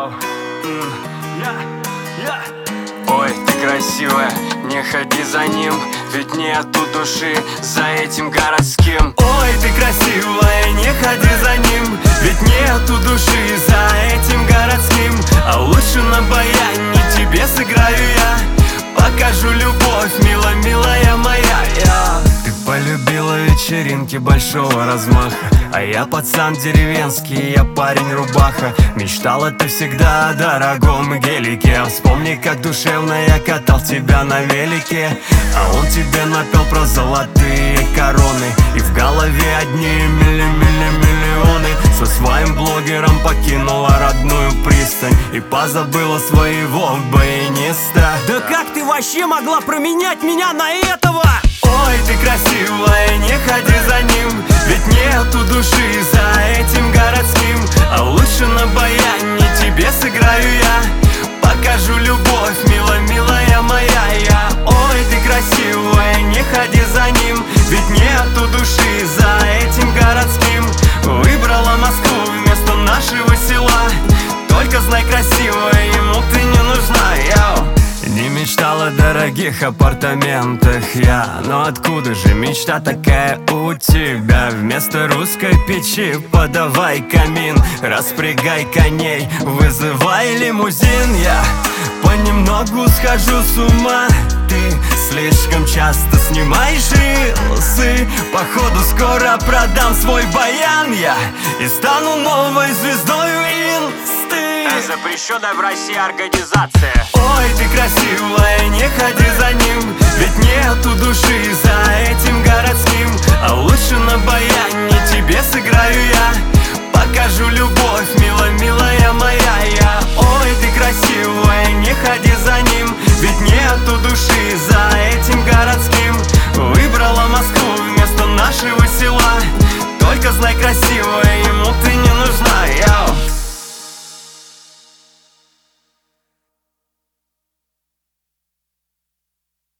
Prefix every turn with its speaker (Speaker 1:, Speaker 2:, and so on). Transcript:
Speaker 1: Ой, ты красивая, не ходи за ним, ведь нету души за этим городским.
Speaker 2: Ой, ты красивая, не ходи за ним, ведь нету души за этим городским. А лучше на баяне тебе сыграю я, покажу любовь, милая моя. Ты полюбила вечеринки большого размаха, а я пацан деревенский, я парень рубаха. Мечтала ты всегда о дорогом гелике. Вспомни, как душевно я катал тебя на велике, а он тебе напел про золотые короны, и в голове одни миллионы. Со своим блогером покинула родную пристань и позабыла своего баяниста.
Speaker 3: Да как ты вообще могла променять меня на этого?
Speaker 2: Ой, ты красивая, не ходи за ним, ведь нету души за этим городским. А лучше на баяне тебе сыграю я, покажу любовь, милая моя. Ой, ты красивая, не ходи за ним, ведь нету души за этим городским. Выбрала Москву вместо нашего села, только знай, красивая, ему ты не нужна, йоу. Не мечтала о дорогих апартаментах я, но откуда же мечта такая у тебя? Вместо русской печи подавай камин, распрягай коней, вызывай лимузин. Я понемногу схожу с ума, ты слишком часто снимаешь рилсы. Походу скоро продам свой баян я и стану новой звездой инсты.
Speaker 1: Запрещенная в России организация.
Speaker 2: Ой, ты красивая, не ходи за ним, ведь нету души за этим городским. А лучше на баяне тебе сыграю я, покажу любовь,